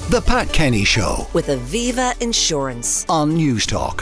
The Pat Kenny Show with Aviva Insurance on Newstalk.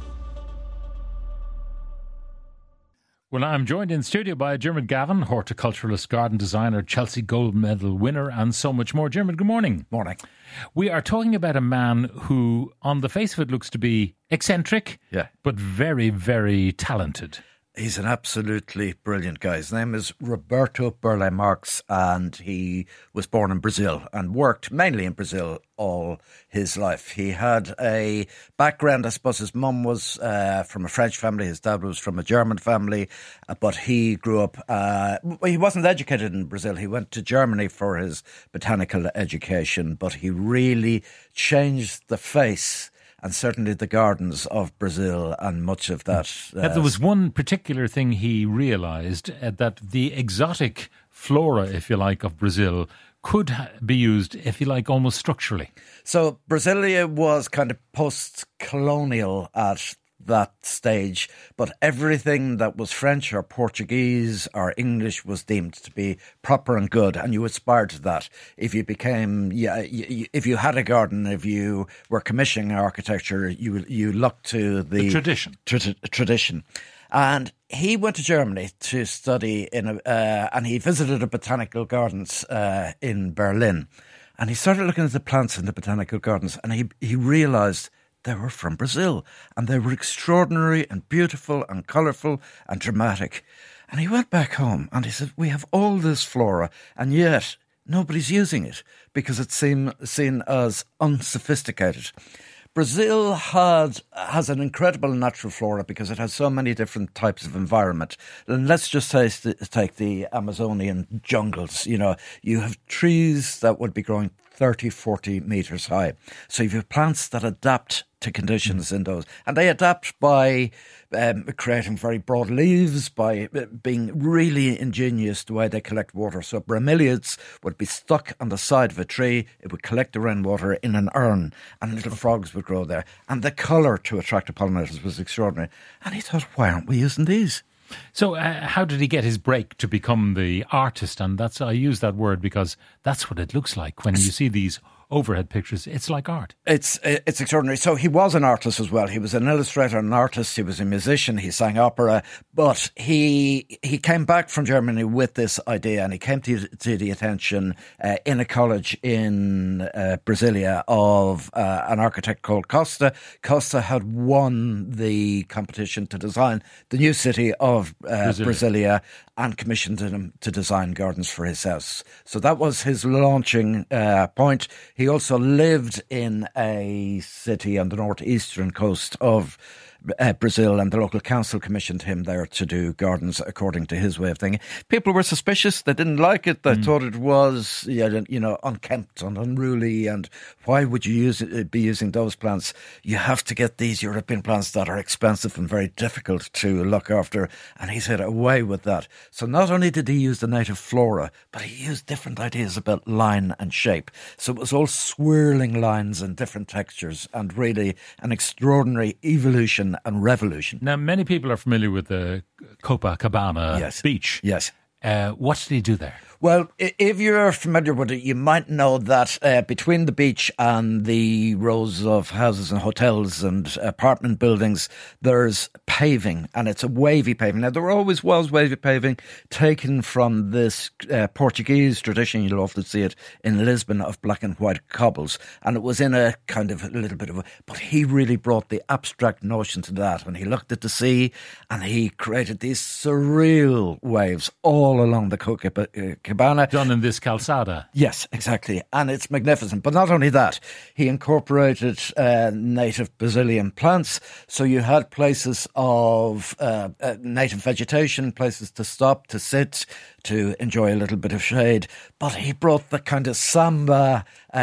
Well, I'm joined in studio by Dermot Gavin, horticulturalist, garden designer, Chelsea Gold Medal winner, and so much more. Dermot, good morning. Morning. We are talking about a man who, on the face of it, looks to be eccentric, but very, very talented. He's an absolutely brilliant guy. His name is Roberto Burle Marx, and he was born in Brazil and worked mainly in Brazil all his life. He had a background, I suppose his mum was from a French family, his dad was from a German family, but he grew up, he wasn't educated in Brazil. He went to Germany for his botanical education, but he really changed the face and certainly the gardens of Brazil and much of that. There was one particular thing he realised, that the exotic flora, if you like, of Brazil could be used, if you like, almost structurally. So Brasilia was kind of post-colonial at that stage, but everything that was French or Portuguese or English was deemed to be proper and good, and you aspired to that. If you became, if you had a garden, if you were commissioning architecture, you looked to the tradition. Tradition. And he went to Germany to study and he visited a botanical gardens in Berlin, and he started looking at the plants in the botanical gardens, and he realised they were from Brazil, and they were extraordinary and beautiful and colourful and dramatic. And he went back home and he said, we have all this flora, and yet nobody's using it because it's seen as unsophisticated. Brazil has an incredible natural flora because it has so many different types of environment. And let's just take the Amazonian jungles. You know, you have trees that would be growing 30, 40 metres high. So you have plants that adapt to conditions in those. And they adapt by creating very broad leaves, by being really ingenious the way they collect water. So bromeliads would be stuck on the side of a tree. It would collect the rainwater in an urn, and little frogs would grow there. And the colour to attract the pollinators was extraordinary. And he thought, why aren't we using these? So how did he get his break to become the artist? And I use that word because that's what it looks like when you see these overhead pictures. It's like art. It's extraordinary. So he was an artist as well. He was an illustrator, an artist. He was a musician. He sang opera. But he came back from Germany with this idea, and he came to the attention in a college in Brasilia of an architect called Costa. Costa had won the competition to design the new city of Brasilia and commissioned him to design gardens for his house. So that was his launching point. He also lived in a city on the northeastern coast of Brazil, and the local council commissioned him there to do gardens according to his way of thinking. People were suspicious. They didn't like it. They thought it was, unkempt and unruly. And why would you be using those plants? You have to get these European plants that are expensive and very difficult to look after. And he said, away with that. So not only did he use the native flora, but he used different ideas about line and shape. So it was all swirling lines and different textures, and really an extraordinary evolution and revolution. Now, many people are familiar with the Copacabana beach. Yes. What did he do there? Well, if you're familiar with it, you might know that between the beach and the rows of houses and hotels and apartment buildings, there's paving, and it's a wavy paving. Now, there always was wavy paving taken from this Portuguese tradition. You'll often see it in Lisbon of black and white cobbles, and it was in a kind of a little bit of a... But he really brought the abstract notion to that, and he looked at the sea, and he created these surreal waves all along the Copacabana. Done in this calzada. Yes, exactly. And it's magnificent. But not only that, he incorporated native Brazilian plants. So you had places of native vegetation, places to stop, to sit, to enjoy a little bit of shade. But he brought the kind of samba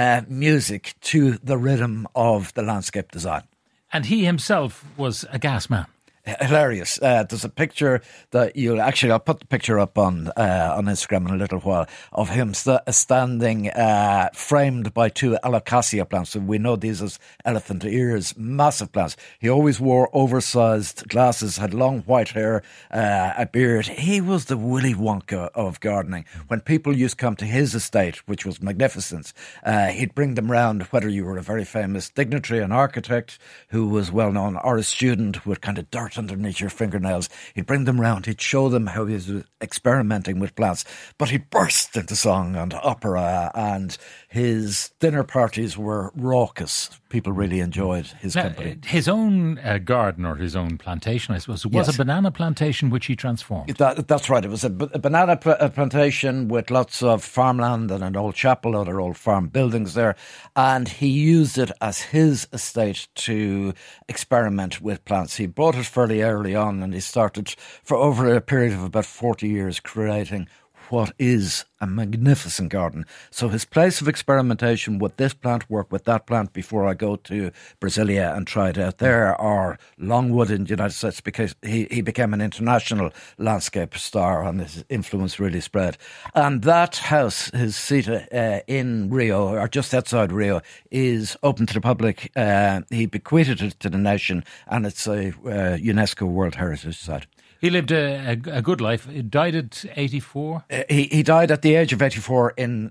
music to the rhythm of the landscape design. And he himself was a gas man. Hilarious. There's a picture that I'll put the picture up on Instagram in a little while of him standing framed by two alocasia plants. So we know these as elephant ears, massive plants. He always wore oversized glasses, had long white hair, a beard. He was the Willy Wonka of gardening. When people used to come to his estate, which was magnificent, he'd bring them round, whether you were a very famous dignitary, an architect who was well known, or a student with kind of dirt underneath your fingernails. He'd bring them round, he'd show them how he was experimenting with plants, but he burst into song and opera, and his dinner parties were raucous. People really enjoyed his company. His own garden, or his own plantation, I suppose, was a banana plantation which he transformed. That's right. It was a banana plantation with lots of farmland and an old chapel, other old farm buildings there, and he used it as his estate to experiment with plants. He bought it fairly early on, and he started for over a period of about 40 years creating what is a magnificent garden. So his place of experimentation, would this plant work with that plant before I go to Brasilia and try it out there, or Longwood in the United States, because he became an international landscape star and his influence really spread. And that house, his seat in Rio, or just outside Rio, is open to the public. He bequeathed it to the nation, and it's a UNESCO World Heritage Site. He lived a good life. He died at 84. He died at the age of 84 in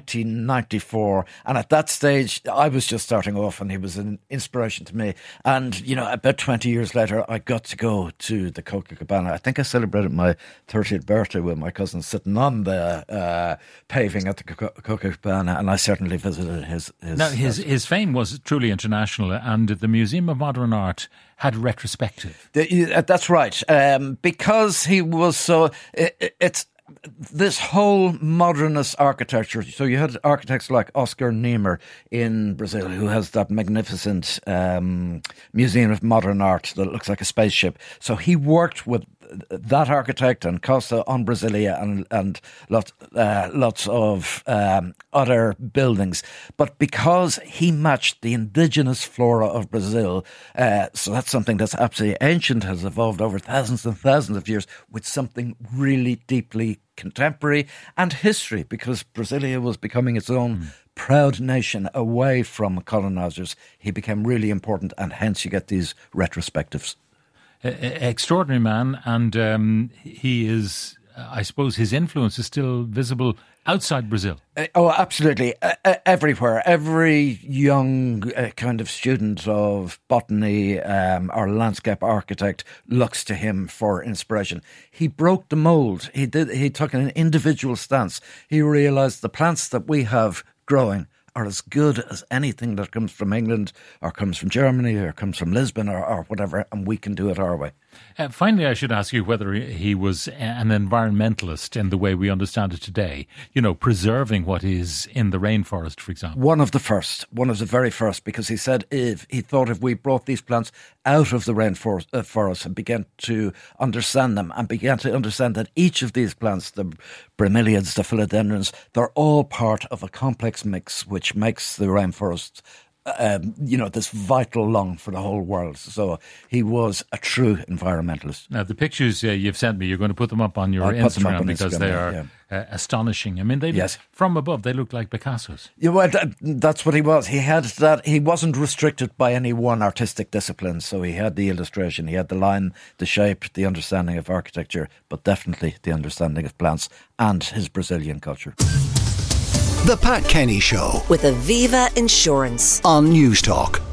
1994. And at that stage, I was just starting off, and he was an inspiration to me. And, about 20 years later, I got to go to the Copacabana. I think I celebrated my 30th birthday with my cousin sitting on the paving at the Copacabana, and I certainly visited his. Now, his fame was truly international, and the Museum of Modern Art had retrospective. That's right. Because he was so... It's this whole modernist architecture. So you had architects like Oscar Niemeyer in Brazil, who has that magnificent Museum of Modern Art that looks like a spaceship. So he worked with that architect and Costa on Brasilia and lots of other buildings. But because he matched the indigenous flora of Brazil, so that's something that's absolutely ancient, has evolved over thousands and thousands of years, with something really deeply contemporary and history, because Brasilia was becoming its own proud nation away from colonizers. He became really important, and hence you get these retrospectives. Extraordinary man, and he is, I suppose his influence is still visible outside Brazil. Oh, absolutely. Everywhere. Every young kind of student of botany or landscape architect looks to him for inspiration. He broke the mould. He took an individual stance. He realised the plants that we have growing are as good as anything that comes from England or comes from Germany or comes from Lisbon or whatever, and we can do it our way. Finally, I should ask you whether he was an environmentalist in the way we understand it today, preserving what is in the rainforest, for example. One of the very first, because he said he thought if we brought these plants out of the rainforest and began to understand them, and began to understand that each of these plants, the bromeliads, the philodendrons, they're all part of a complex mix which makes the rainforest this vital lung for the whole world. So he was a true environmentalist. Now, the pictures you've sent me, you're going to put them up on your Instagram because they are astonishing. I mean, from above, they look like Picasso's. Yeah, well, that's what he was. He had that. He wasn't restricted by any one artistic discipline. So he had the illustration, he had the line, the shape, the understanding of architecture, but definitely the understanding of plants and his Brazilian culture. The Pat Kenny Show with Aviva Insurance on News Talk.